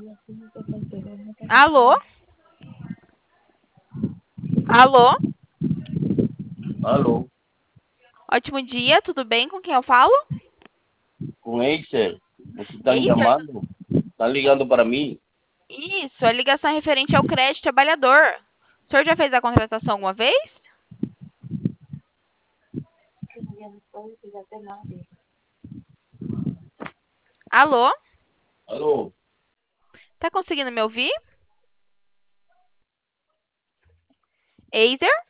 Alô? Alô? Alô, Ótimo dia, tudo bem? Com quem eu falo? com Acer, você está me Acer? chamando? Está ligando para mim? Isso, a ligação é referente ao crédito trabalhador. O senhor já fez a contratação alguma vez? Alô? Alô, Tá conseguindo me ouvir? Acer?